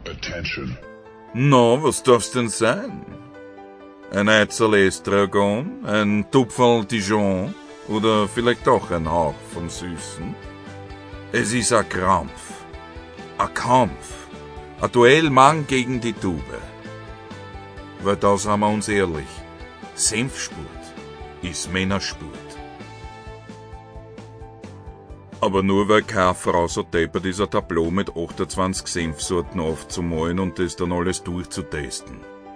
Attention. Na, was darf's denn sein? Ein Eizel Estragon, ein Tupferl Dijon oder vielleicht doch ein Hauch vom Süßen? Es ist ein Krampf, ein Kampf, ein Duell Mann gegen die Tube. Weil da sind wir uns ehrlich, Senfspurt ist Männerspurt. Aber nur weil keine Frau so deppert ist, ein Tableau mit 28 Senfsorten aufzumalen und das dann alles durchzutesten.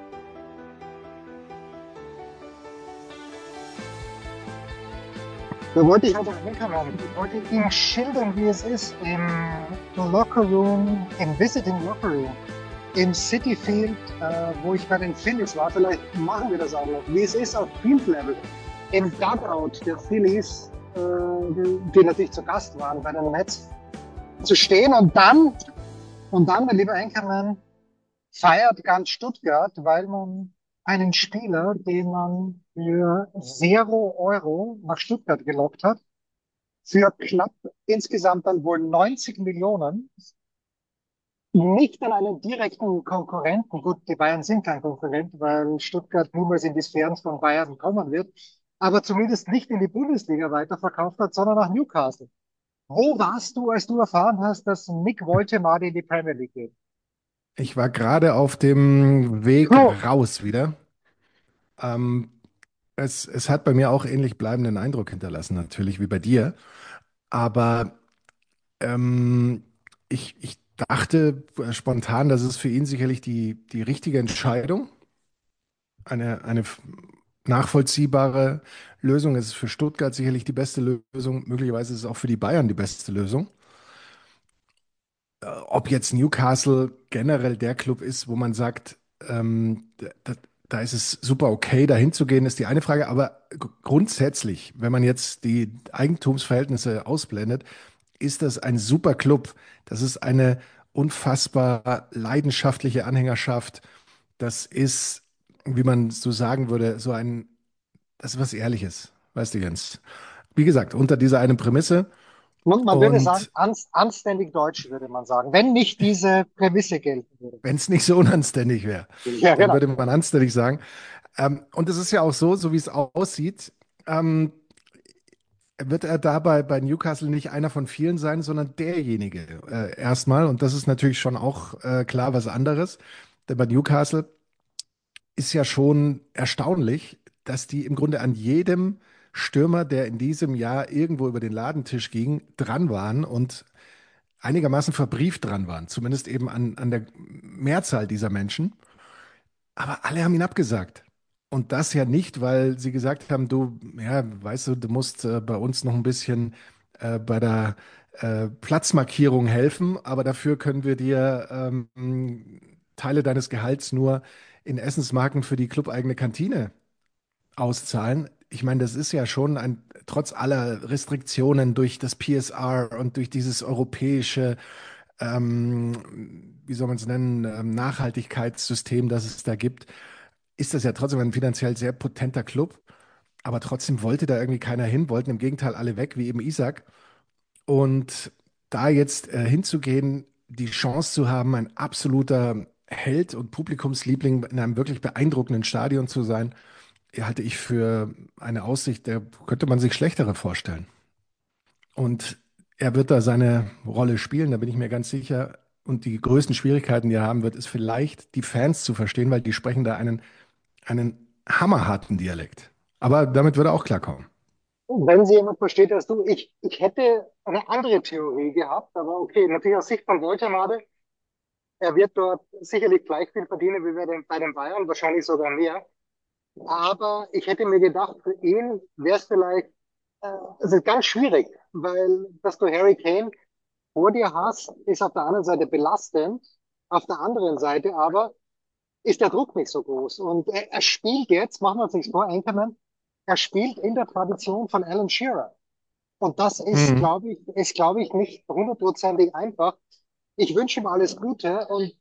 Da wollte ich aber hinkommen. Ich wollte Ihnen schildern, wie es ist im Lockerroom, im Visiting Lockerroom, im City Field, wo ich bei den Phillies war. Vielleicht machen wir das auch noch. Wie es ist auf Field Level, im Dugout der Phillies, die natürlich zu Gast waren bei den Mets, zu stehen und dann, mein lieber Anchorman, feiert ganz Stuttgart, weil man einen Spieler, den man für 0 € nach Stuttgart gelockt hat, für knapp insgesamt dann wohl 90 Millionen, nicht an einen direkten Konkurrenten, gut, die Bayern sind kein Konkurrent, weil Stuttgart niemals in die Sphären von Bayern kommen wird, aber zumindest nicht in die Bundesliga weiterverkauft hat, sondern nach Newcastle. Wo warst du, als du erfahren hast, dass Nick Woltemade in die Premier League geht? Ich war gerade auf dem Weg Oh, raus wieder. Ähm, es hat bei mir auch ähnlich bleibenden Eindruck hinterlassen, natürlich wie bei dir. Aber ähm, ich dachte spontan, das ist für ihn sicherlich die richtige Entscheidung. Eine nachvollziehbare Lösung. Es ist für Stuttgart sicherlich die beste Lösung. Möglicherweise ist es auch für die Bayern die beste Lösung. Ob jetzt Newcastle generell der Club ist, wo man sagt, da ist es super okay, dahin zu gehen, ist die eine Frage. Aber grundsätzlich, wenn man jetzt die Eigentumsverhältnisse ausblendet, ist das ein super Club. Das ist eine unfassbar leidenschaftliche Anhängerschaft. Das ist, wie man so sagen würde, das ist was Ehrliches, weißt du, Jens. Wie gesagt, unter dieser einen Prämisse. man würde sagen, Und anständig deutsch, würde man sagen, wenn nicht diese Prämisse gelten würde. wenn es nicht so unanständig wäre, Ja, dann genau. würde man anständig sagen. Und es ist ja auch so, so wie es aussieht, ähm, wird er dabei bei Newcastle nicht einer von vielen sein, sondern derjenige erstmal. Und das ist natürlich schon auch klar was anderes. Denn bei Newcastle ist ja schon erstaunlich, dass die im Grunde an jedem Stürmer, der in diesem Jahr irgendwo über den Ladentisch ging, dran waren und einigermaßen verbrieft dran waren. Zumindest eben an der Mehrzahl dieser Menschen. Aber alle haben ihn abgesagt. Und das ja nicht, weil sie gesagt haben, du, ja, weißt du, du musst bei uns noch ein bisschen bei der Platzmarkierung helfen, aber dafür können wir dir Teile deines Gehalts nur in Essensmarken für die clubeigene Kantine auszahlen. Ich meine, das ist ja schon trotz aller Restriktionen durch das PSR und durch dieses europäische, wie soll man es nennen, Nachhaltigkeitssystem, das es da gibt, ist das ja trotzdem ein finanziell sehr potenter Club. Aber trotzdem wollte da irgendwie keiner hin, wollten im Gegenteil alle weg, wie eben Isaac. Und da jetzt hinzugehen, die Chance zu haben, ein absoluter Held und Publikumsliebling in einem wirklich beeindruckenden Stadion zu sein, halte ich für eine Aussicht, der könnte man sich schlechtere vorstellen. Und er wird da seine Rolle spielen, da bin ich mir ganz sicher. Und die größten Schwierigkeiten, die er haben wird, ist vielleicht die Fans zu verstehen, weil die sprechen da einen hammerharten Dialekt. Aber damit würde er auch klarkommen. Wenn sie jemand versteht, dass ich hätte eine andere Theorie gehabt, aber okay, natürlich aus Sicht von Woltermade, er wird dort sicherlich gleich viel verdienen wie bei den Bayern, wahrscheinlich sogar mehr. Aber ich hätte mir gedacht, für ihn wäre es vielleicht, es ist ganz schwierig, weil, dass du Harry Kane vor dir hast, ist auf der einen Seite belastend, auf der anderen Seite aber ist der Druck nicht so groß. Und er spielt jetzt, machen wir uns nichts vor, Anchorman, er spielt in der Tradition von Alan Shearer. Und das ist, Mhm. glaube ich, nicht hundertprozentig einfach. Ich wünsche ihm alles Gute und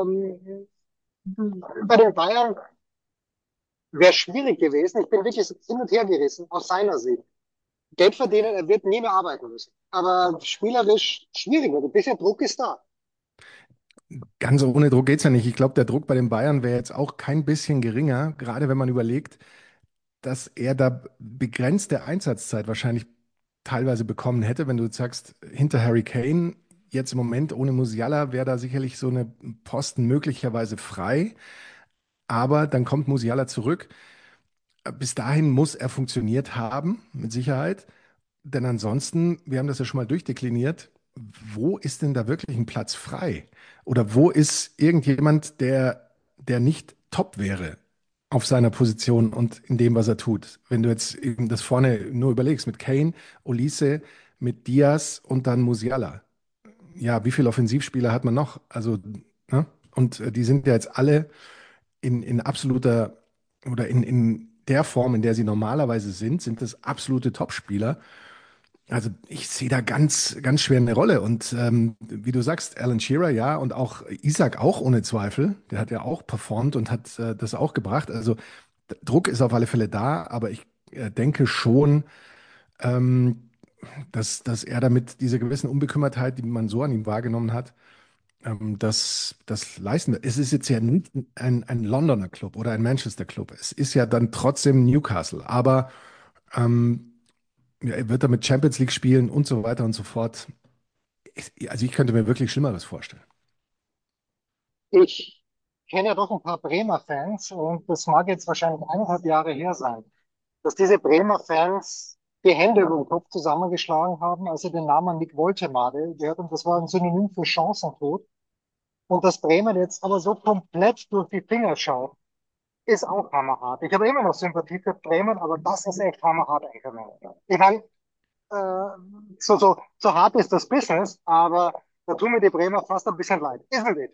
bei den Bayern wäre schwierig gewesen. Ich bin wirklich so hin und her gerissen aus seiner Sicht. Geld verdienen, er wird nie mehr arbeiten müssen. Aber spielerisch schwierig, weil ein bisschen Druck ist da. ganz ohne Druck geht's ja nicht. Ich glaube, der Druck bei den Bayern wäre jetzt auch kein bisschen geringer, gerade wenn man überlegt, dass er da begrenzte Einsatzzeit wahrscheinlich teilweise bekommen hätte. Wenn du jetzt sagst, hinter Harry Kane, jetzt im Moment ohne Musiala wäre da sicherlich so eine Posten möglicherweise frei. Aber dann kommt Musiala zurück. Bis dahin muss er funktioniert haben, mit Sicherheit. Denn ansonsten, wir haben das ja schon mal durchdekliniert, wo ist denn da wirklich ein Platz frei? Oder wo ist irgendjemand, der nicht top wäre auf seiner Position und in dem, was er tut? Wenn du jetzt eben das vorne nur überlegst, mit Kane, Olise, mit Diaz und dann Musiala. Ja, wie viele Offensivspieler hat man noch? Also, ne? Und die sind ja jetzt alle in absoluter oder in der Form, in der sie normalerweise sind das absolute Topspieler. Also ich sehe da ganz schwer eine Rolle. Und wie du sagst, Alan Shearer, ja, und auch Isaac auch ohne Zweifel. Der hat ja auch performt und hat das auch gebracht. Also Druck ist auf alle Fälle da, aber ich denke schon, ähm, dass er damit diese gewissen Unbekümmertheit, die man so an ihm wahrgenommen hat, das leisten wird. Es ist jetzt ja nicht ein Londoner Club oder ein Manchester Club. Es ist ja dann trotzdem Newcastle. Aber ähm, ja, er wird damit Champions League spielen und so weiter und so fort. Also ich könnte mir wirklich Schlimmeres vorstellen. Ich kenne ja doch ein paar Bremer Fans und das mag jetzt wahrscheinlich 1,5 Jahre her sein, dass diese Bremer Fans die Hände über den Kopf zusammengeschlagen haben, als sie den Namen Nick Woltemade gehört haben. Das war ein Synonym für Chancentod. Und dass Bremen jetzt aber so komplett durch die Finger schaut, ist auch hammerhart. Ich habe immer noch Sympathie für Bremen, aber das ist echt hammerhart. Ich meine, so hart ist das Business, aber da tun mir die Bremer fast ein bisschen leid. Isn't it?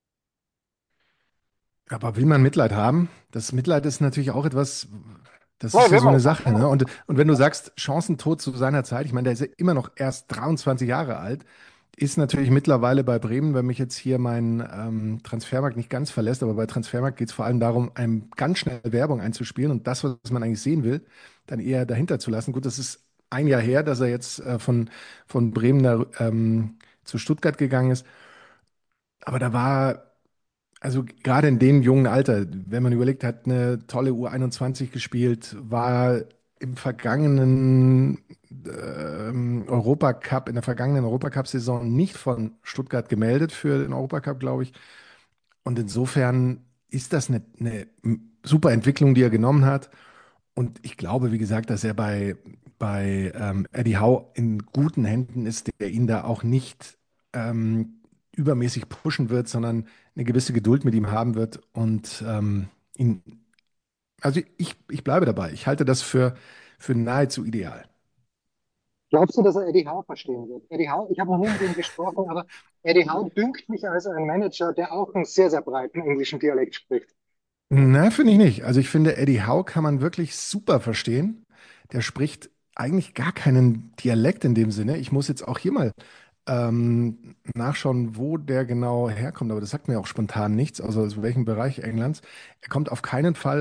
Aber will man Mitleid haben? Das Mitleid ist natürlich auch etwas, das ist Ja, ja will so eine man. Sache, ne? Und wenn du sagst, Chancentod zu seiner Zeit, ich meine, der ist ja immer noch erst 23 Jahre alt, ist natürlich mittlerweile bei Bremen, wenn mich jetzt hier mein Transfermarkt nicht ganz verlässt, aber bei Transfermarkt geht es vor allem darum, einem ganz schnell Werbung einzuspielen und das, was man eigentlich sehen will, dann eher dahinter zu lassen. Gut, das ist ein Jahr her, dass er jetzt von Bremen zu Stuttgart gegangen ist, aber da war also gerade in dem jungen Alter, wenn man überlegt, hat eine tolle U21 gespielt, war im vergangenen Europacup, in der vergangenen Europacup-Saison nicht von Stuttgart gemeldet für den Europacup, glaube ich. Und insofern ist das eine super Entwicklung, die er genommen hat. Und ich glaube, wie gesagt, dass er bei Eddie Howe in guten Händen ist, der ihn da auch nicht übermäßig pushen wird, sondern eine gewisse Geduld mit ihm haben wird. Und ihn, also ich bleibe dabei. Ich halte das für nahezu ideal. Glaubst du, dass er Eddie Howe verstehen wird? Eddie Howe, ich habe noch nie mit ihm gesprochen, aber Eddie Howe dünkt mich als ein Manager, der auch einen sehr, sehr breiten englischen Dialekt spricht. Nein, finde ich nicht. Also ich finde, Eddie Howe kann man wirklich super verstehen. Der spricht eigentlich gar keinen Dialekt in dem Sinne. Ich muss jetzt auch hier mal nachschauen, wo der genau herkommt, aber das sagt mir auch spontan nichts, also aus welchem Bereich Englands. Er kommt auf keinen Fall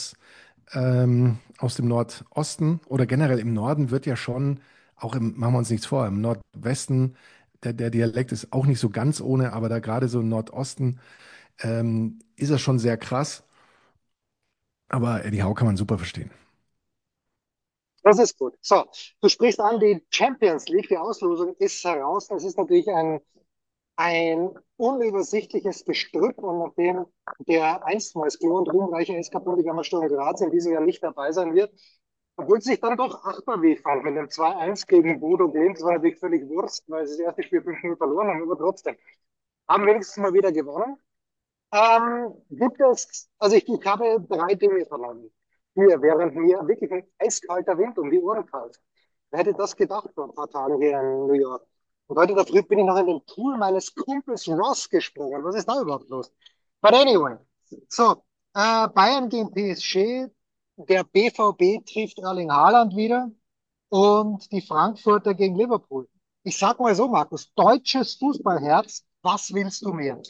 aus dem Nordosten oder generell im Norden wird ja schon, machen wir uns nichts vor, im Nordwesten, der Dialekt ist auch nicht so ganz ohne, aber da gerade so im Nordosten ist er schon sehr krass. Aber Eddie Howe kann man super verstehen. Das ist gut. So, du sprichst an, die Champions League, die Auslosung ist heraus. Das ist natürlich ein unübersichtliches Gestrüpp und nachdem der einstmals glow- und ruhmreiche SK Poligammer Sturm Graz in diesem Jahr nicht dabei sein wird, obwohl sie sich dann doch achtbar weh fand mit dem 2-1 gegen Bodo Glimt. Das war natürlich völlig Wurst, weil sie das erste Spiel 5-0 verloren haben, aber trotzdem haben wenigstens mal wieder gewonnen. Gibt es, also ich habe drei Dinge verloren. Hier, während mir wirklich ein eiskalter Wind um die Ohren kalt. Wer hätte das gedacht vor ein paar Tagen hier in New York? Und heute in der Früh bin ich noch in den Pool meines Kumpels Ross gesprungen. Was ist da überhaupt los? But anyway, so, Bayern gegen PSG, der BVB trifft Erling Haaland wieder und die Frankfurter gegen Liverpool. Ich sag mal so, Markus, deutsches Fußballherz, was willst du mehr?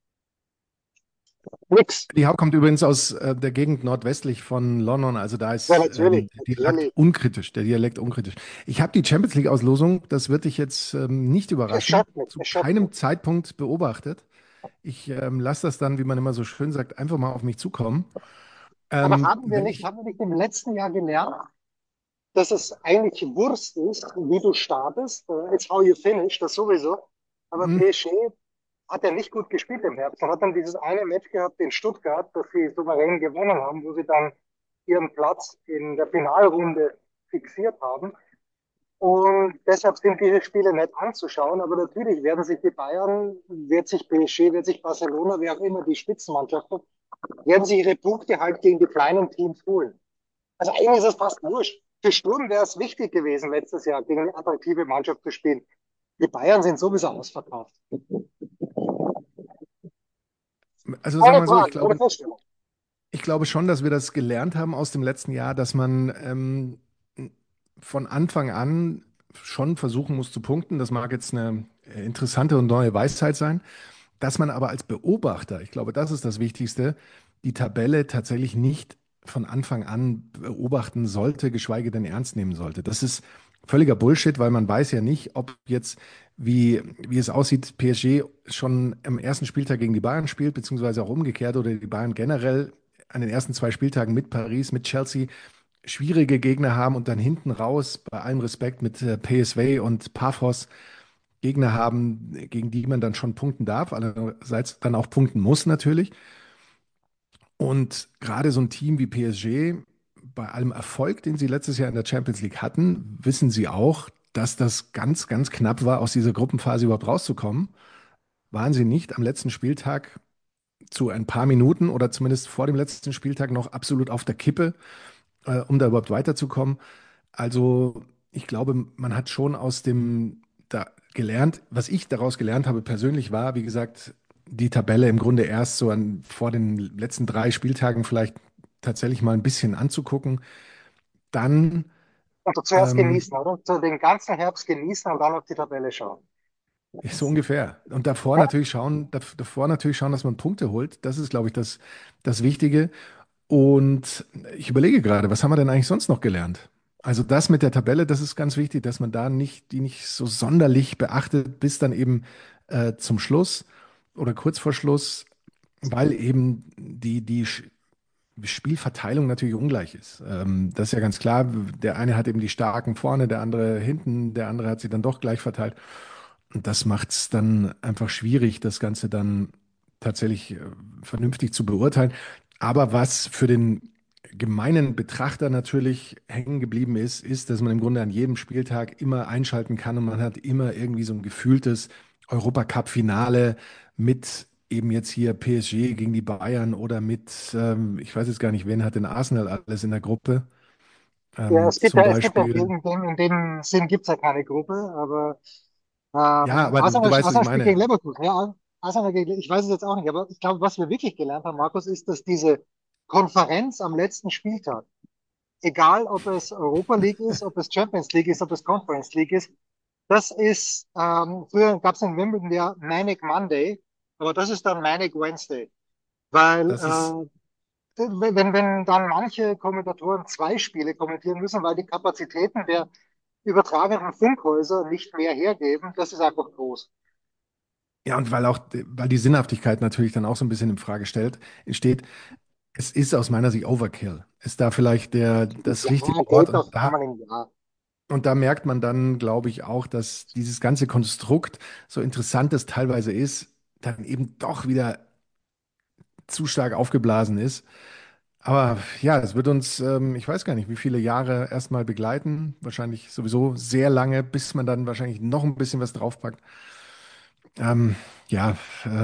Nix. Eddie Howe kommt übrigens aus der Gegend nordwestlich von London, also da Ja, ist natürlich, der Dialekt natürlich. unkritisch, der Dialekt unkritisch. Ich habe die Champions League-Auslosung, das wird dich jetzt nicht Es überraschen, schockt mich, zu es schockt mich. keinem Zeitpunkt beobachtet. Ich lasse das dann, wie man immer so schön sagt, einfach mal auf mich zukommen. Aber Wenn ich, haben wir nicht im letzten Jahr gelernt, dass es eigentlich Wurst ist, wie du startest? It's how you finish, das sowieso. Aber hm, PSG hat ja nicht gut gespielt im Herbst. Man hat dann dieses eine Match gehabt in Stuttgart, das sie souverän gewonnen haben, wo sie dann ihren Platz in der Finalrunde fixiert haben. Und deshalb sind diese Spiele nett anzuschauen. Aber natürlich werden sich die Bayern, wird sich PSG, wird sich Barcelona, wer auch immer die Spitzenmannschaften, werden sich ihre Punkte halt gegen die kleinen Teams holen. Also eigentlich ist es fast wurscht. Für Sturm wäre es wichtig gewesen, letztes Jahr gegen eine attraktive Mannschaft zu spielen. Die Bayern sind sowieso ausverkauft. also sagen wir Ohne mal so, Frage, ohne Vorstellung. ich glaube schon, dass wir das gelernt haben aus dem letzten Jahr, dass man von Anfang an schon versuchen muss zu punkten. Das mag jetzt eine interessante und neue Weisheit sein, dass man aber als Beobachter, ich glaube, das ist das Wichtigste, die Tabelle tatsächlich nicht von Anfang an beobachten sollte, geschweige denn ernst nehmen sollte. Das ist völliger Bullshit, weil man weiß ja nicht, ob jetzt, wie es aussieht, PSG schon am ersten Spieltag gegen die Bayern spielt, beziehungsweise auch umgekehrt oder die Bayern generell an den ersten zwei Spieltagen mit Paris, mit Chelsea schwierige Gegner haben und dann hinten raus, bei allem Respekt mit PSV und Paphos, Gegner haben, gegen die man dann schon punkten darf, allerdings dann auch punkten muss natürlich. Und gerade so ein Team wie PSG, bei allem Erfolg, den sie letztes Jahr in der Champions League hatten, wissen sie auch, dass das ganz, ganz knapp war, aus dieser Gruppenphase überhaupt rauszukommen. Waren sie nicht am letzten Spieltag zu ein paar Minuten oder zumindest vor dem letzten Spieltag noch absolut auf der Kippe, um da überhaupt weiterzukommen. Also ich glaube, man hat schon aus dem da gelernt. Was ich daraus gelernt habe persönlich war, wie gesagt, die Tabelle im Grunde erst so vor den letzten drei Spieltagen vielleicht tatsächlich mal ein bisschen anzugucken. Dann Und zuerst ähm, genießen, oder? So den ganzen Herbst genießen und dann auf die Tabelle schauen. so ungefähr. Und Ja, davor natürlich schauen, dass man Punkte holt. Das ist, glaube ich, das Wichtige. Und ich überlege gerade, was haben wir denn eigentlich sonst noch gelernt? Also das mit der Tabelle, das ist ganz wichtig, dass man da nicht, die nicht so sonderlich beachtet, bis dann eben zum Schluss oder kurz vor Schluss, weil eben die Spielverteilung natürlich ungleich ist. Das ist ja ganz klar. Der eine hat eben die Starken vorne, der andere hinten, der andere hat sie dann doch gleich verteilt. Und das macht es dann einfach schwierig, das Ganze dann tatsächlich vernünftig zu beurteilen. Aber was für den gemeinen Betrachter natürlich hängen geblieben ist, ist, dass man im Grunde an jedem Spieltag immer einschalten kann und man hat immer irgendwie so ein gefühltes Europacup-Finale mit eben jetzt hier PSG gegen die Bayern oder mit, ich weiß jetzt gar nicht, wen hat denn Arsenal alles in der Gruppe, ja, zum es gibt ja Beispiel. in dem Sinn gibt es ja keine Gruppe, aber Ja, aber du weißt, was ich Arsenal spielt gegen meine. Leverkusen. Ja, ich weiß es jetzt auch nicht, aber ich glaube, was wir wirklich gelernt haben, Markus, ist, dass diese Konferenz am letzten Spieltag, egal ob es Europa League ist, ob es Champions League ist, ob es Conference League ist, das ist, früher gab es in Wimbledon ja Manic Monday, aber das ist dann Manic Wednesday. Weil Das ist, wenn dann manche Kommentatoren zwei Spiele kommentieren müssen, weil die Kapazitäten der übertragenen Funkhäuser nicht mehr hergeben, das ist einfach groß. ja, und weil die Sinnhaftigkeit natürlich dann auch so ein bisschen in Frage steht, es ist aus meiner Sicht Overkill. Ist da vielleicht das Ja, richtige Wort geht doch einmal im Jahr. und da merkt man dann, glaube ich, auch, dass dieses ganze Konstrukt, so interessant es teilweise ist, dann eben doch wieder zu stark aufgeblasen ist. Aber ja, es wird uns, ich weiß gar nicht, wie viele Jahre erstmal begleiten. Wahrscheinlich sowieso sehr lange, bis man dann wahrscheinlich noch ein bisschen was draufpackt. Ja,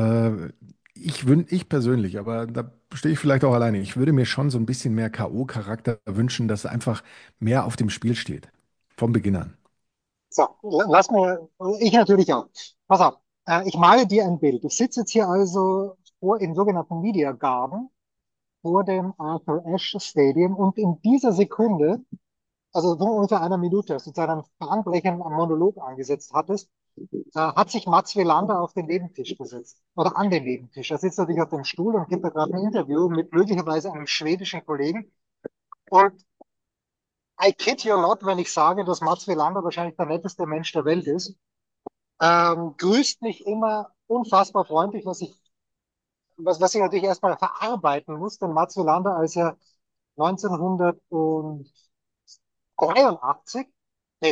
ich persönlich, aber da stehe ich vielleicht auch alleine. Ich würde mir schon so ein bisschen mehr K.O.-Charakter wünschen, dass einfach mehr auf dem Spiel steht. Vom Beginn an. So, ich natürlich auch. Pass auf, ich male dir ein Bild. Ich sitze jetzt hier also im sogenannten Media Garden vor dem Arthur Ashe Stadium und in dieser Sekunde, also vor ungefähr einer Minute, als du zu einem bahnbrechenden Monolog angesetzt hattest, hat sich Mats Wilander auf den Nebentisch gesetzt oder an den Nebentisch. Er sitzt natürlich auf dem Stuhl und gibt da gerade ein Interview mit möglicherweise einem schwedischen Kollegen. Und I kid you not, wenn ich sage, dass Mats Wilander wahrscheinlich der netteste Mensch der Welt ist. Grüßt mich immer unfassbar freundlich, was ich was ich natürlich erstmal verarbeiten muss, denn Mats Wilander, als er 1983, nee,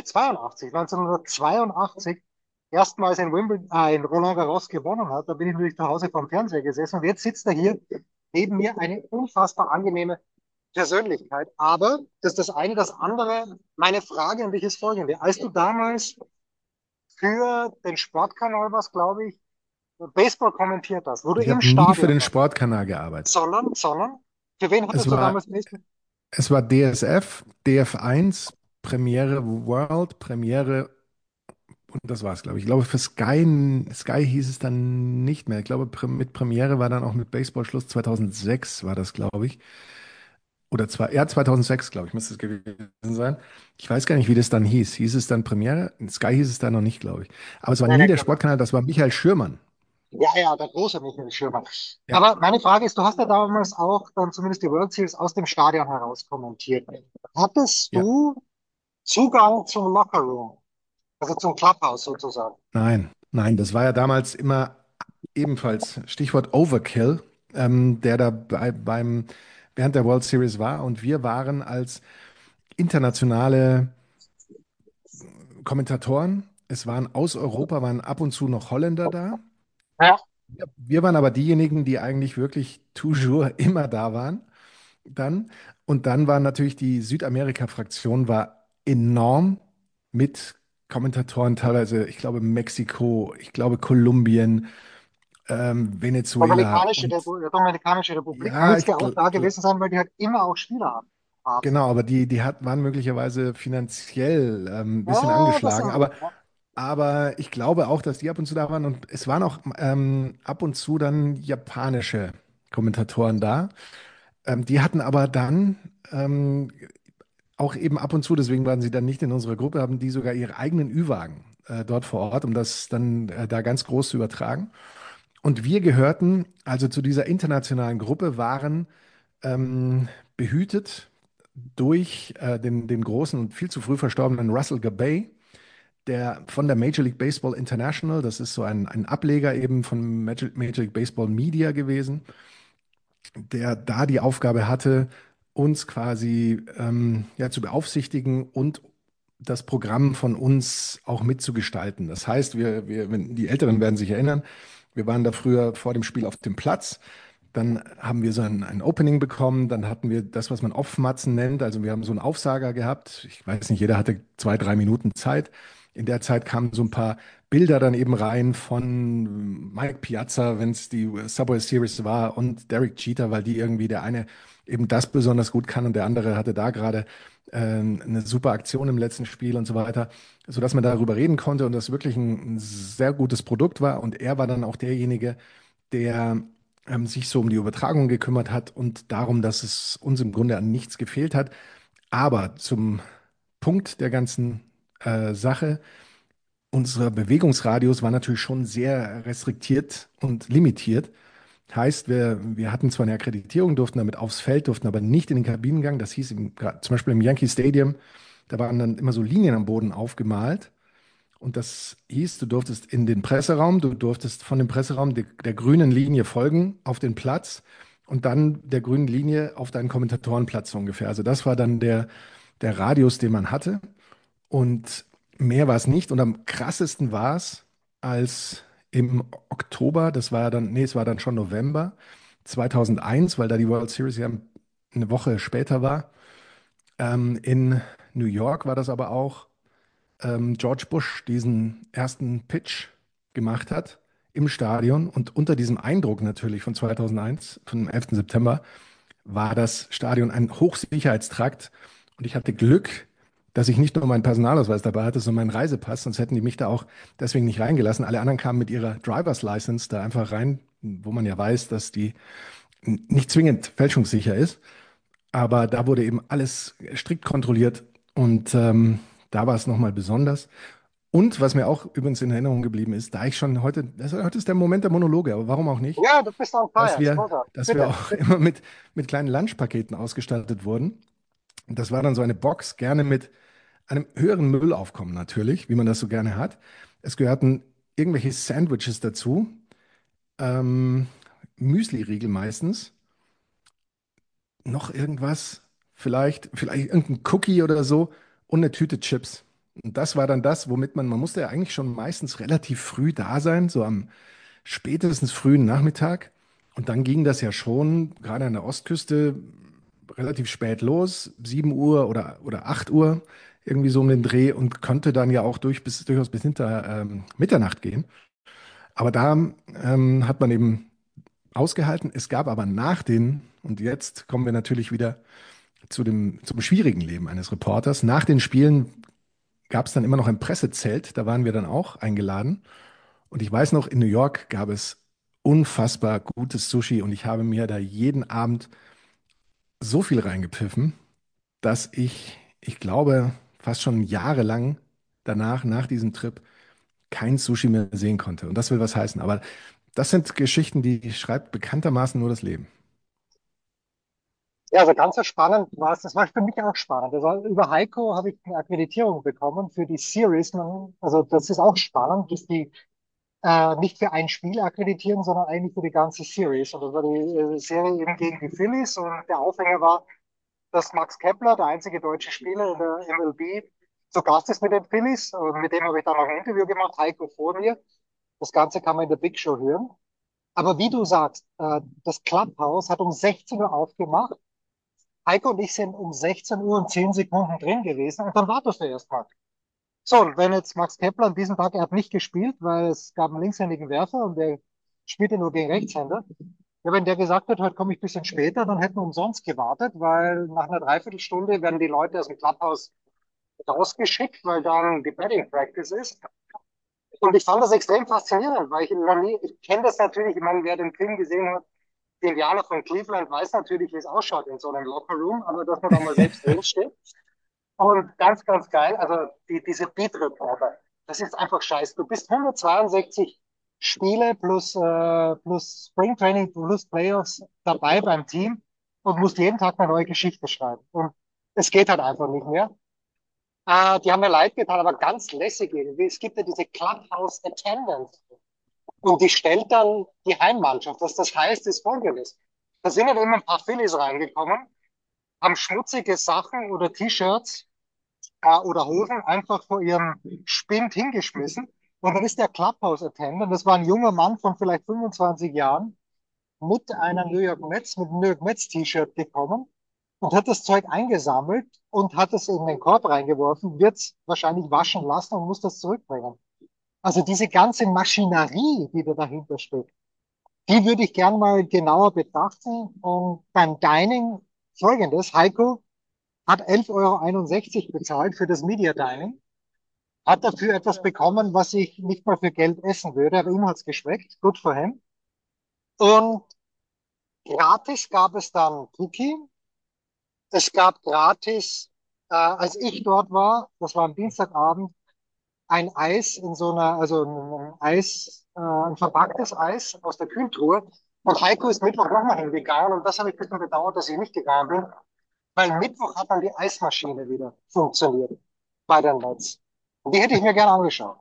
1982 erstmals in in Roland Garros gewonnen hat, da bin ich natürlich zu Hause vom Fernseher gesessen und jetzt sitzt er hier neben mir, eine unfassbar angenehme Persönlichkeit. Aber das ist das eine. Das andere, meine Frage an dich ist folgende. Als du damals für den Sportkanal was, glaube ich, Baseball kommentiert hast, wo du Ich im habe nie für Stadion den warst, Sportkanal gearbeitet. sondern, für wen Es hattest du war, damals Baseball? es war DSF, DF1, Premiere World, Premiere und das war's, glaube ich. Ich glaube, für Sky hieß es dann nicht mehr. Ich glaube, mit Premiere war dann auch mit Baseball Schluss 2006 war das, glaube ich. Oder ja, 2006, glaube ich, müsste es gewesen sein. Ich weiß gar nicht, wie das dann hieß. Hieß es dann Premiere? In Sky hieß es dann noch nicht, glaube ich. Aber es war Nein, nie nein, der genau. Sportkanal, das war Michael Schürmann. Ja, ja, der große Michael Schirmer. Ja, Aber meine Frage ist, du hast ja damals auch dann zumindest die World Series aus dem Stadion heraus kommentiert. Hattest ja. du Zugang zum Locker Room, also zum Clubhouse sozusagen? Nein, das war ja damals immer ebenfalls Stichwort Overkill, der da während der World Series war. Und wir waren als internationale Kommentatoren, es waren aus Europa, waren ab und zu noch Holländer da. Ja, Wir waren aber diejenigen, die eigentlich wirklich toujours immer da waren. Dann. Und dann war natürlich die Südamerika-Fraktion war enorm mit Kommentatoren, teilweise, ich glaube, Mexiko, ich glaube, Kolumbien, Venezuela und Dominikanische Republik ja, müsste auch da gewesen sein, weil die halt immer auch Spieler haben. genau, aber waren möglicherweise finanziell ein bisschen Ja, das angeschlagen. auch. Ja. Aber ich glaube auch, dass die ab und zu da waren und es waren auch ab und zu dann japanische Kommentatoren da. Die hatten aber dann auch eben ab und zu, deswegen waren sie dann nicht in unserer Gruppe, haben die sogar ihre eigenen Ü-Wagen dort vor Ort, um das dann da ganz groß zu übertragen. Und wir gehörten also zu dieser internationalen Gruppe, waren behütet durch den großen und viel zu früh verstorbenen Russell Gabay, der von der Major League Baseball International, das ist so ein Ableger eben von Major League Baseball Media gewesen, der da die Aufgabe hatte, uns quasi ja, zu beaufsichtigen und das Programm von uns auch mitzugestalten. Das heißt, die Älteren werden sich erinnern, wir waren da früher vor dem Spiel auf dem Platz. Dann haben wir so ein Opening bekommen, dann hatten wir das, was man Off-Matzen nennt. Also wir haben so einen Aufsager gehabt. Ich weiß nicht, jeder hatte 2, 3 Minuten Zeit. In der Zeit kamen so ein paar Bilder dann eben rein von Mike Piazza, wenn es die Subway Series war, und Derek Jeter, weil die irgendwie der eine eben das besonders gut kann und der andere hatte da gerade eine super Aktion im letzten Spiel und so weiter, sodass man darüber reden konnte und das wirklich ein sehr gutes Produkt war. Und er war dann auch derjenige, der sich so um die Übertragung gekümmert hat und darum, dass es uns im Grunde an nichts gefehlt hat. Aber zum Punkt der ganzen Sache, unser Bewegungsradius war natürlich schon sehr restriktiert und limitiert. Heißt, wir hatten zwar eine Akkreditierung, durften damit aufs Feld, durften aber nicht in den Kabinengang. Das hieß zum Beispiel im Yankee Stadium, da waren dann immer so Linien am Boden aufgemalt. Und das hieß, du durftest in den Presseraum, du durftest von dem Presseraum der grünen Linie folgen auf den Platz und dann der grünen Linie auf deinen Kommentatorenplatz so ungefähr. Also das war dann der Radius, den man hatte. Und mehr war es nicht. Und am krassesten war es, als im Oktober, das war ja dann, nee, es war dann schon November 2001, weil da die World Series ja eine Woche später war. In New York war das aber auch George Bush diesen ersten Pitch gemacht hat im Stadion. Und unter diesem Eindruck natürlich von 2001, vom 11. September, war das Stadion ein Hochsicherheitstrakt. Und ich hatte Glück, dass ich nicht nur meinen Personalausweis dabei hatte, sondern meinen Reisepass, sonst hätten die mich da auch deswegen nicht reingelassen. Alle anderen kamen mit ihrer Driver's License da einfach rein, wo man ja weiß, dass die nicht zwingend fälschungssicher ist. Aber da wurde eben alles strikt kontrolliert und da war es nochmal besonders. Und was mir auch übrigens in Erinnerung geblieben ist, da ich schon heute ist der Moment der Monologe, aber warum auch nicht, Ja, du bist on dass fire. Ist großartig. dass wir Bitte. auch immer mit kleinen Lunchpaketen ausgestattet wurden. Und das war dann so eine Box, gerne mit einem höheren Müllaufkommen natürlich, wie man das so gerne hat. Es gehörten irgendwelche Sandwiches dazu, ähm, Müsli-Riegel meistens, noch irgendwas, vielleicht irgendein Cookie oder so und eine Tüte Chips. Und das war dann das, womit man musste ja eigentlich schon meistens relativ früh da sein, so am spätestens frühen Nachmittag. Und dann ging das ja schon, gerade an der Ostküste, relativ spät los, 7 Uhr oder 8 Uhr, irgendwie so um den Dreh und konnte dann ja auch durchaus bis hinter Mitternacht gehen. Aber da hat man eben ausgehalten. Es gab aber und jetzt kommen wir natürlich wieder zum schwierigen Leben eines Reporters. Nach den Spielen gab es dann immer noch ein Pressezelt, da waren wir dann auch eingeladen. Und ich weiß noch, in New York gab es unfassbar gutes Sushi und ich habe mir da jeden Abend so viel reingepfiffen, dass ich glaube, fast schon jahrelang danach, nach diesem Trip, kein Sushi mehr sehen konnte. Und das will was heißen. Aber das sind Geschichten, die schreibt bekanntermaßen nur das Leben. Ja, also ganz so spannend war es. Das war für mich auch spannend. Also über Heiko habe ich eine Akkreditierung bekommen für die Series. Also das ist auch spannend, dass die nicht für ein Spiel akkreditieren, sondern eigentlich für die ganze Series. Und das war die Serie eben gegen die Phillies. Und der Aufhänger war, dass Max Kepler, der einzige deutsche Spieler in der MLB, zu Gast ist mit den Phillies. Und mit dem habe ich dann auch ein Interview gemacht, Heiko vor mir. Das Ganze kann man in der Big Show hören. Aber wie du sagst, das Clubhouse hat um 16 Uhr aufgemacht. Heiko und ich sind um 16 Uhr und 10 Sekunden drin gewesen und dann wartest du erst mal. So, und wenn jetzt Max Kepler an diesem Tag, er hat nicht gespielt, weil es gab einen linkshändigen Werfer und der spielte nur gegen Rechtshänder. Ja, wenn der gesagt hat, heute komme ich ein bisschen später, dann hätten wir umsonst gewartet, weil nach einer Dreiviertelstunde werden die Leute aus dem Clubhaus rausgeschickt, weil dann die Batting Practice ist. Und ich fand das extrem faszinierend, weil ich noch nie, ich kenne das natürlich, ich meine, wer den Film gesehen hat, die Indianer von Cleveland weiß natürlich, wie es ausschaut in so einem Lockerroom, aber dass man da mal selbst drinsteht. Und ganz, ganz geil, also diese Beat Reporter, das ist einfach scheiße. Du bist 162 Spiele plus Spring Training plus Playoffs dabei beim Team und musst jeden Tag eine neue Geschichte schreiben. Und es geht halt einfach nicht mehr. Die haben mir leid getan, aber ganz lässig irgendwie. Es gibt ja diese Clubhouse Attendance. Und die stellt dann die Heimmannschaft. Was das heißt, ist Folgendes. Da sind dann immer ein paar Phillies reingekommen, haben schmutzige Sachen oder T-Shirts oder Hosen einfach vor ihrem Spind hingeschmissen. Und dann ist der Clubhouse-Attendant, das war ein junger Mann von vielleicht 25 Jahren, mit einer mit einem New York Mets T-Shirt gekommen und hat das Zeug eingesammelt und hat es in den Korb reingeworfen, wird es wahrscheinlich waschen lassen und muss das zurückbringen. Also diese ganze Maschinerie, die da dahinter steht, die würde ich gern mal genauer betrachten. Und beim Dining folgendes: Heiko hat 11,61 € bezahlt für das Media Dining, hat dafür etwas bekommen, was ich nicht mal für Geld essen würde, aber ihm hat's geschmeckt. Good for him. Und gratis gab es dann Cookie. Es gab gratis, als ich dort war, das war am Dienstagabend, ein Eis in so einer, also ein Eis, ein verpacktes Eis aus der Kühltruhe. Und Heiko ist Mittwoch nochmal hingegangen und das habe ich ein bisschen bedauert, dass ich nicht gegangen bin, weil Mittwoch hat dann die Eismaschine wieder funktioniert bei den Nets. Und die hätte ich mir gerne angeschaut.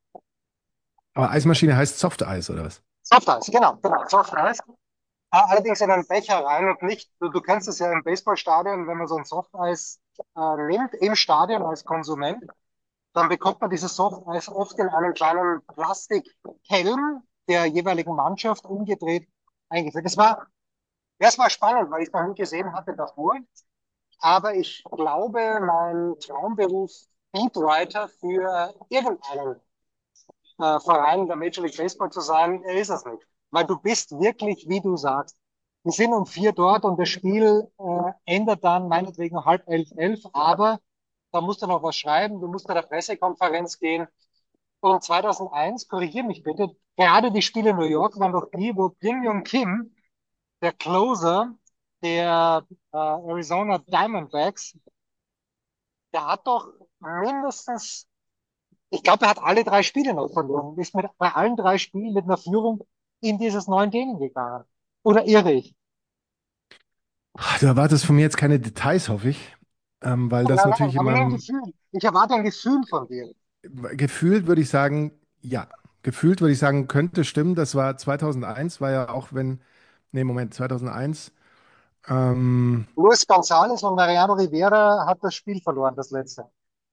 Aber Eismaschine heißt Softeis oder was? Softeis, genau, Softeis. Allerdings in einen Becher rein und nicht, du kennst es ja im Baseballstadion, wenn man so ein Softeis nimmt im Stadion als Konsument, dann bekommt man dieses Softeis oft in einem kleinen Plastikhelm der jeweiligen Mannschaft umgedreht eingeführt. Das war spannend, weil ich es noch nie gesehen hatte davor. Aber ich glaube, mein Traumberuf, Beatwriter für irgendeinen Verein der Major League Baseball zu sein, ist es nicht. Weil du bist wirklich, wie du sagst. Wir sind um 4 dort und das Spiel endet dann meinetwegen halb 11, aber da musst du noch was schreiben, du musst zu der Pressekonferenz gehen. Und 2001, korrigier mich bitte, gerade die Spiele in New York waren doch die, wo Byung Kim, der Closer der Arizona Diamondbacks, der hat doch mindestens, ich glaube, er hat alle 3 Spiele noch verloren, ist bei allen 3 Spielen mit einer Führung in dieses neuen Training gegangen. Oder irre ich? Du erwartest von mir jetzt keine Details, hoffe ich, weil das Nein, nein, natürlich in aber nur ein meinem Gefühl. Ich erwarte ein Gefühl von dir. Gefühlt würde ich sagen, ja. Gefühlt würde ich sagen, könnte stimmen. Das war 2001, war ja auch, wenn Nee, Moment, 2001. Ähm, Luis González und Mariano Rivera hat das Spiel verloren, das letzte.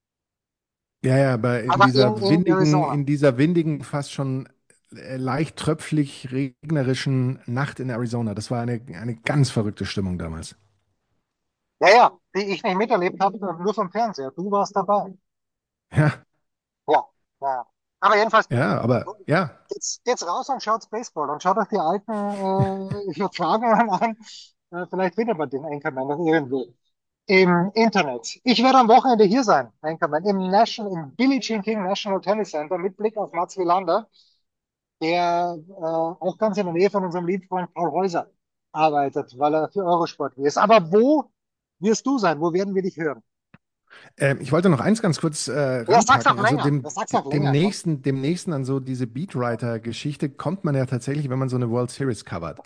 ja, ja, aber Aber in Arizona. in dieser windigen, fast schon leicht tröpflich regnerischen Nacht in Arizona. Das war eine ganz verrückte Stimmung damals. Ja, ja, die ich nicht miterlebt habe, nur vom Fernseher. Du warst dabei. Ja, Ja, ja. Ja. Aber jedenfalls, ja, aber ja. jetzt raus und schaut Baseball und schaut euch die alten Übertragungen an. Vielleicht findet man den Anchorman noch irgendwo im Internet. Ich werde am Wochenende hier sein, Anchorman, im Billie Jean King National Tennis Center mit Blick auf Mats Wilander, der auch ganz in der Nähe von unserem lieben Freund Paul Häuser arbeitet, weil er für Eurosport hier ist. Aber wo wirst du sein? Wo werden wir dich hören? Ich wollte noch eins ganz kurz Ja, sag's ranpacken. auch Also länger. dem, Das sag's auch länger, komm. dem nächsten an so diese Beatwriter-Geschichte kommt man ja tatsächlich, wenn man so eine World Series covert.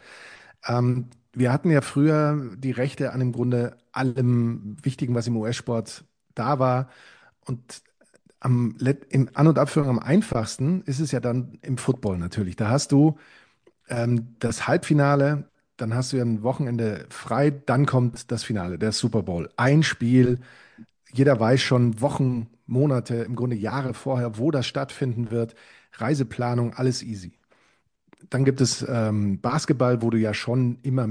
Wir hatten ja früher die Rechte an im Grunde allem Wichtigen, was im US-Sport da war. Und im An- und Abführung am einfachsten ist es ja dann im Football natürlich. Da hast du das Halbfinale, dann hast du ja ein Wochenende frei, dann kommt das Finale, der Super Bowl. Ein Spiel, jeder weiß schon Wochen, Monate, im Grunde Jahre vorher, wo das stattfinden wird. Reiseplanung, alles easy. Dann gibt es Basketball, wo du ja schon immer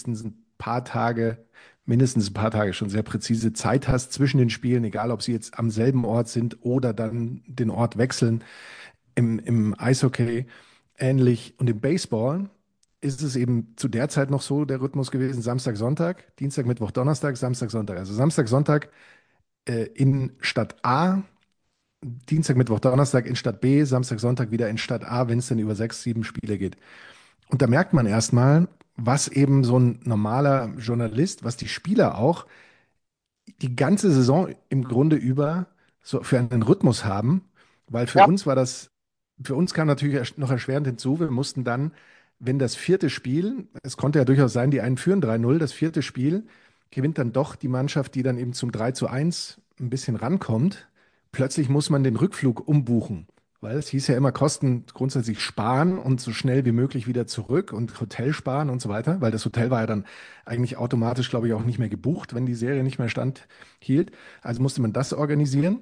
mindestens ein paar Tage schon sehr präzise Zeit hast zwischen den Spielen, egal ob sie jetzt am selben Ort sind oder dann den Ort wechseln. Im Eishockey ähnlich. Und im Baseball ist es eben zu der Zeit noch so der Rhythmus gewesen: Samstag, Sonntag, Dienstag, Mittwoch, Donnerstag, Samstag, Sonntag. Also Samstag, Sonntag in Stadt A, Dienstag, Mittwoch, Donnerstag in Stadt B, Samstag, Sonntag wieder in Stadt A, wenn es dann über 6, 7 Spiele geht. Und da merkt man erstmal, was eben so ein normaler Journalist, was die Spieler auch die ganze Saison im Grunde über so für einen Rhythmus haben, weil Ja, für uns kam natürlich noch erschwerend hinzu, wir mussten dann, wenn das vierte Spiel, es konnte ja durchaus sein, die einen führen 3-0, das vierte Spiel gewinnt dann doch die Mannschaft, die dann eben zum 3-1 ein bisschen rankommt. Plötzlich muss man den Rückflug umbuchen. Weil es hieß ja immer, Kosten grundsätzlich sparen und so schnell wie möglich wieder zurück und Hotel sparen und so weiter, weil das Hotel war ja dann eigentlich automatisch, glaube ich, auch nicht mehr gebucht, wenn die Serie nicht mehr standhielt. Also musste man das organisieren.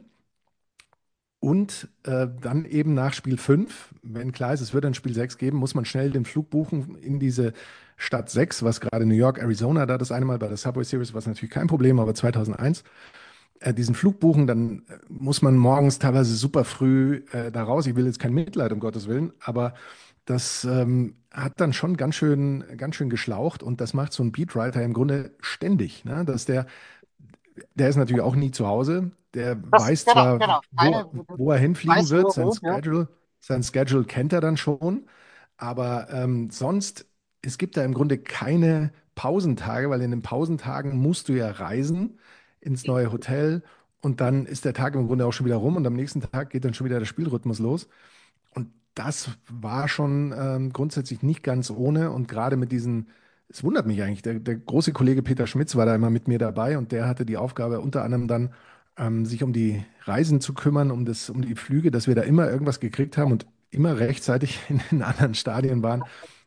Und dann eben nach Spiel 5, wenn klar ist, es wird ein Spiel 6 geben, muss man schnell den Flug buchen in diese Stadt 6, was gerade New York, Arizona, da das eine Mal bei der Subway Series war es natürlich kein Problem, aber 2001 diesen Flug buchen, dann muss man morgens teilweise super früh da raus. Ich will jetzt kein Mitleid, um Gottes Willen, aber das hat dann schon ganz schön geschlaucht und das macht so ein Beatwriter im Grunde ständig, ne? Der ist natürlich auch nie zu Hause. Der weiß genau, zwar, genau. wo er hinfliegen Weiß wird, nur wo, ja. sein Schedule kennt er dann schon, aber sonst, es gibt da im Grunde keine Pausentage, weil in den Pausentagen musst du ja reisen ins neue Hotel und dann ist der Tag im Grunde auch schon wieder rum und am nächsten Tag geht dann schon wieder der Spielrhythmus los. Und das war schon grundsätzlich nicht ganz ohne. Und gerade mit diesen, es wundert mich eigentlich, der große Kollege Peter Schmitz war da immer mit mir dabei und der hatte die Aufgabe, unter anderem dann sich um die Reisen zu kümmern, um die Flüge, dass wir da immer irgendwas gekriegt haben und immer rechtzeitig in den anderen Stadien waren.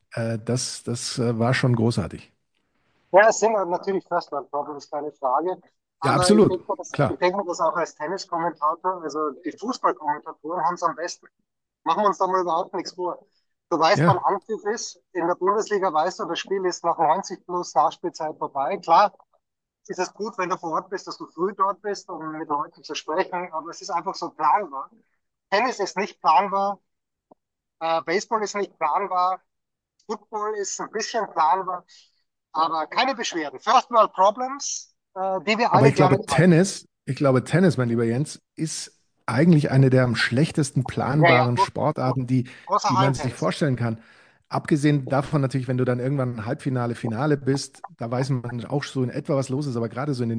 Das war schon großartig. Ja, es sind natürlich First World Problems, keine Frage. Ja, Aber absolut. ich Klar. denke mir das auch als Tenniskommentator, also die Fußballkommentatoren haben es am besten. Machen wir uns da mal überhaupt nichts vor. Du weißt, wann Ja, Anpfiff ist. In der Bundesliga weißt du, das Spiel ist nach 90 plus Nachspielzeit vorbei. Klar, ist es gut, wenn du vor Ort bist, dass du früh dort bist, um mit Leuten zu sprechen, aber es ist einfach so planbar. Tennis ist nicht planbar, Baseball ist nicht planbar, Football ist ein bisschen planbar, aber keine Beschwerden. First World Problems, die wir aber alle gerne teilen. Ich glaube, Tennis, mein lieber Jens, ist eigentlich eine der am schlechtesten Ja, ja, planbaren Sportarten, außer die man sich Hallentennis. vorstellen kann. Abgesehen davon natürlich, wenn du dann irgendwann Halbfinale, Finale bist, da weiß man auch so in etwa, was los ist, aber gerade so in den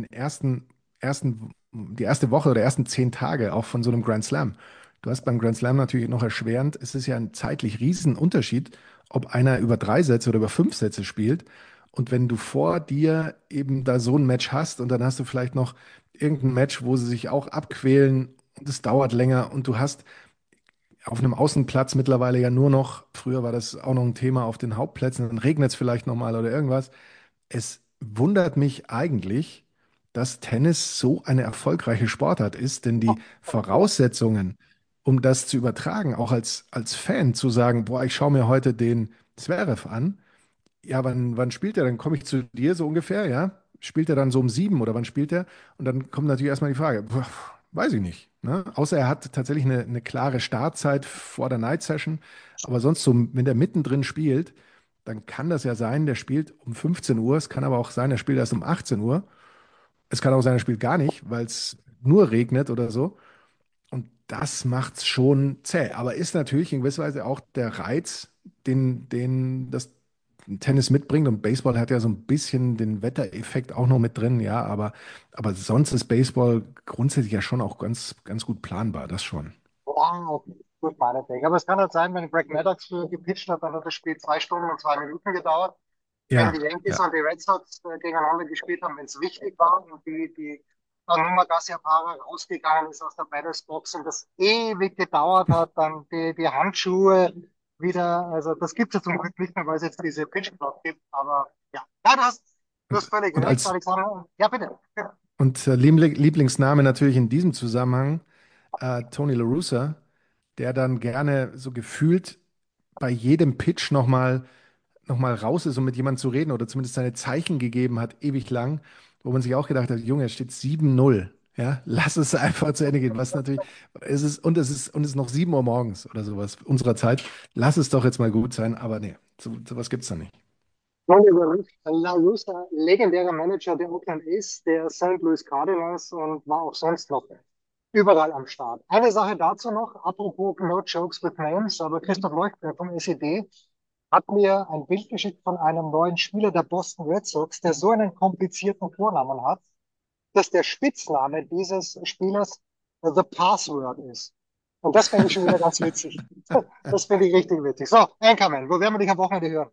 die erste Woche oder ersten 10 Tage auch von so einem Grand Slam. Du hast beim Grand Slam natürlich noch erschwerend, es ist ja ein zeitlich Riesenunterschied, ob einer über 3 Sätze oder über 5 Sätze spielt. Und wenn du vor dir eben da so ein Match hast und dann hast du vielleicht noch irgendein Match, wo sie sich auch abquälen und es dauert länger und du hast auf einem Außenplatz mittlerweile ja nur noch, früher war das auch noch ein Thema auf den Hauptplätzen, dann regnet es vielleicht nochmal oder irgendwas. Es wundert mich eigentlich, dass Tennis so eine erfolgreiche Sportart ist, denn die Voraussetzungen, um das zu übertragen, auch als Fan zu sagen, boah, ich schaue mir heute den Zverev an. Ja, wann spielt er? Dann komme ich zu dir so ungefähr, ja? Spielt er dann so um 7 oder wann spielt er? Und dann kommt natürlich erstmal die Frage, boah, weiß ich nicht. Ne? Außer er hat tatsächlich eine klare Startzeit vor der Night Session. Aber sonst so, wenn der mittendrin spielt, dann kann das ja sein, der spielt um 15 Uhr. Es kann aber auch sein, er spielt erst um 18 Uhr. Es kann auch sein, er spielt gar nicht, weil es nur regnet oder so. Und das macht es schon zäh. Aber ist natürlich in gewisser Weise auch der Reiz, den das Tennis mitbringt. Und Baseball hat ja so ein bisschen den Wettereffekt auch noch mit drin, ja. Aber sonst ist Baseball grundsätzlich ja schon auch ganz, ganz gut planbar, das schon. Ja, okay. Gut, meinetwegen. Aber es kann halt sein, wenn Greg Maddux früher gepitcht hat, dann hat das Spiel 2 Stunden und 2 Minuten gedauert. Wenn die Ja, Yankees ja. und die Red Sox gegeneinander gespielt haben, wenn es wichtig war und die Nummer Garcia-Para rausgegangen ist aus der Batters Box und das ewig gedauert hat, dann die Handschuhe wieder, also das gibt es ja zum Glück nicht mehr, weil es jetzt diese Pitch Clock gibt, aber ja. Ja, du hast völlig Und recht, als Alexander. Ja, bitte. Lieblingsname natürlich in diesem Zusammenhang Tony La Russa, der dann gerne so gefühlt bei jedem Pitch noch mal raus ist, um mit jemandem zu reden oder zumindest seine Zeichen gegeben hat, ewig lang, wo man sich auch gedacht hat, Junge, es steht 7-0. Ja, lass es einfach zu Ende gehen. Was natürlich, es ist noch 7 Uhr morgens oder sowas unserer Zeit. Lass es doch jetzt mal gut sein, aber nee, sowas gibt es da nicht. Tony La Russa, legendärer Manager der Oakland A's, der St. Louis Cardinals und war auch sonst noch überall am Start. Eine Sache dazu noch, apropos No Jokes with Names, aber Christoph Leuchtberg vom SED hat mir ein Bild geschickt von einem neuen Spieler der Boston Red Sox, der so einen komplizierten Vornamen hat, dass der Spitzname dieses Spielers The Password ist. Und das finde ich schon wieder ganz witzig. Das finde ich richtig witzig. So, Anchorman, wo werden wir dich am Wochenende hören?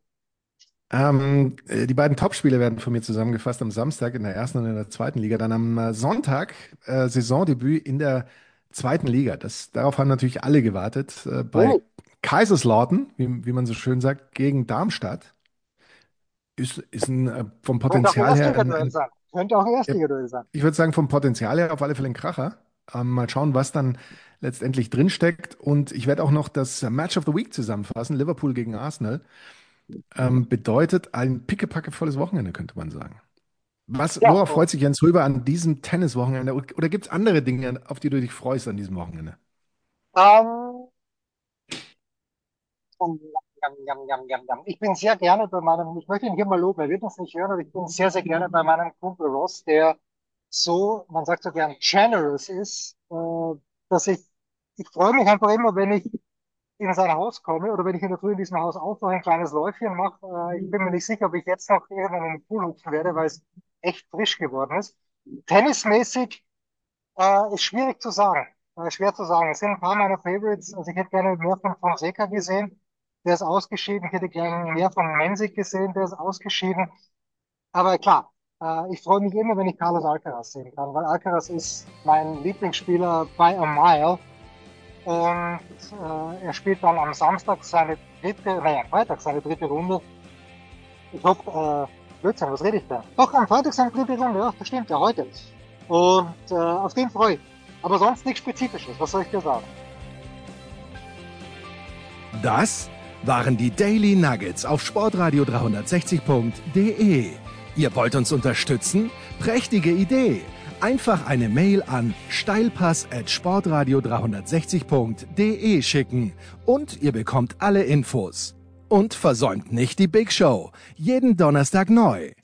Die beiden Topspiele werden von mir zusammengefasst am Samstag in der ersten und in der zweiten Liga. Dann am Sonntag Saisondebüt in der zweiten Liga. Darauf haben natürlich alle gewartet. Bei Oh, Kaiserslautern, wie man so schön sagt, gegen Darmstadt. Ist vom könnte auch ein Potenzial her Erstligaduell sein. Könnte auch ein Erstligaduell sein. ich würde sagen, vom Potenzial her auf alle Fälle ein Kracher. Mal schauen, was dann letztendlich drinsteckt. Und ich werde auch noch das Match of the Week zusammenfassen. Liverpool gegen Arsenal. Bedeutet ein pickepackevolles Wochenende, könnte man sagen. Ja, Worauf freut sich Jens Röber an diesem Tenniswochenende? Oder gibt es andere Dinge, auf die du dich freust an diesem Wochenende? ähm, ich bin sehr gerne bei meinem, ich möchte ihn hier mal loben, er wird uns nicht hören, aber ich bin sehr, sehr gerne bei meinem Kumpel Ross, der so, man sagt so gern, generous ist, dass ich freue mich einfach immer, wenn ich in sein Haus komme oder wenn ich in der Früh in diesem Haus aufwache, ein kleines Läufchen mache. Ich bin mir nicht sicher, ob ich jetzt noch irgendwann in den Pool hupfen werde, weil es echt frisch geworden ist. Tennismäßig ist schwierig zu sagen. Schwer zu sagen. Es sind ein paar meiner Favorites. Also ich hätte gerne mehr von Fonseca gesehen. Der ist ausgeschieden. Ich hätte gerne mehr von Mensik gesehen. Der ist ausgeschieden. Aber klar, ich freue mich immer, wenn ich Carlos Alcaraz sehen kann, weil Alcaraz ist mein Lieblingsspieler by a mile. Und er spielt dann am Samstag Freitag seine dritte Runde. Ich hoffe, Blödsinn, was rede ich da? Doch, am Freitag seine dritte Runde, ja, das stimmt, ja, heute. Und auf den freue ich. Aber sonst nichts Spezifisches, was soll ich dir sagen? Das waren die Daily Nuggets auf Sportradio 360.de. Ihr wollt uns unterstützen? Prächtige Idee! Einfach eine Mail an steilpass@sportradio360.de schicken und ihr bekommt alle Infos. Und versäumt nicht die Big Show. Jeden Donnerstag neu.